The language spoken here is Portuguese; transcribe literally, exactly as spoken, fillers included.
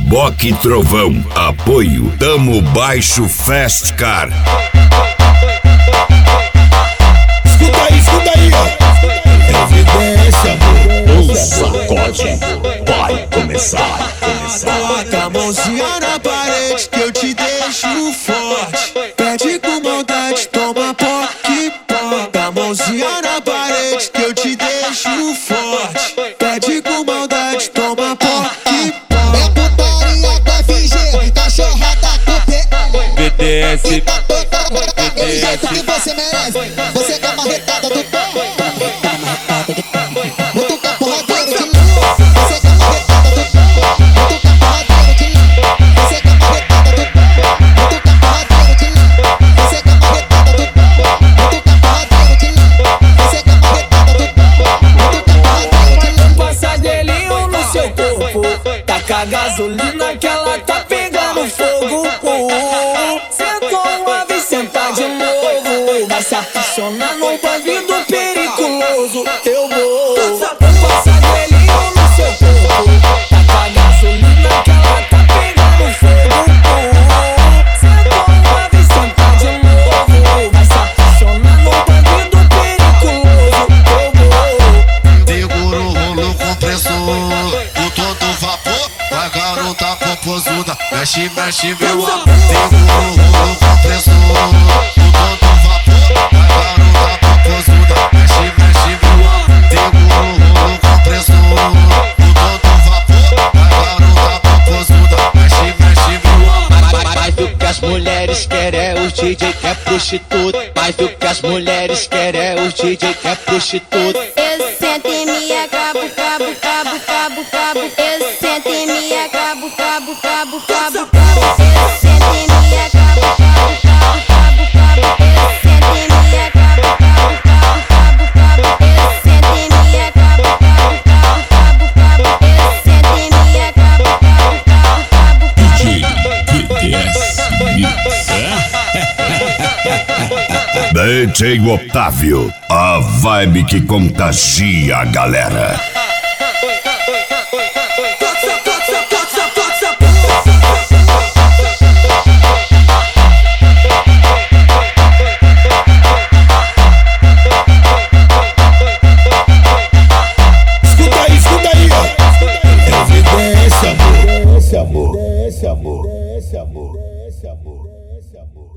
Reboque Trovão. Apoio Tamo Baixo Fast Car. Escuta aí, escuta aí, evidência, amor. O sacode vai começar, começar. Bota a mãozinha na parede que eu te deixo forte. Pede com maldade, toma poque, bota a mãozinha na parede que eu te deixo forte. Pede com maldade, toma poque, bota. É putaria da F G, cachorrada com P L. B T S, É o jeito que você merece. Você é a marretada do pé. Mutuca porradeiro de novo. Você é a marretada do pé. Mutuca porradeiro de novo. Você é a marretada do pé. Mutuca porradeiro de novo. Você é a marretada do pé. Mutuca porradeiro de novo. Você é a marretada do pé. Mutuca porradeiro de novo. Passa gelinho no seu corpo. Taca a gasolina que ela tá pegando fogo. Sentou uma vez, senta de novo. Vai se apaixonar num bandido periculoso. Eu vou. Passa gelinho no seu corpo. Taca a gasolina que ela tá pegando fogo. Sentou uma vez, senta de novo. Vai se apaixonar num bandido periculoso. Eu vou. Segura o rolo compressor, o todo vapor, a garota popozuda, mexe, mexe meu amor. Segura o rolo compressor, o todo vapor, a garota popozuda, mexe, mexe meu amor. Segura o rolo compressor, o todo vapor, a garota popozuda, mexe, mexe meu amor. mais do que as mulheres querem é os D J que é prostituta. Mais do que as mulheres querem é os D J que é prostituta. Eu sento e me acabo, cabo, cabo, cabo, cabo. Eu sento e me acabo, cabo, cabo, cabo, cabo. Eu sento e me acabo, cabo, cabo, cabo, cabo. Eu sento e me acabo, cabo, cabo, cabo, cabo. Eu sento e me acabo, cabo, cabo, cabo, cabo. Eu sento e me acabo, cabo, cabo, cabo, cabo. B T S Mix. D J Otávio, a vibe que contagia a galera. Escuta aí, escuta aí, evidência, amor. Evidência, amor. Evidência, amor. Evidência, amor. Evidência, amor.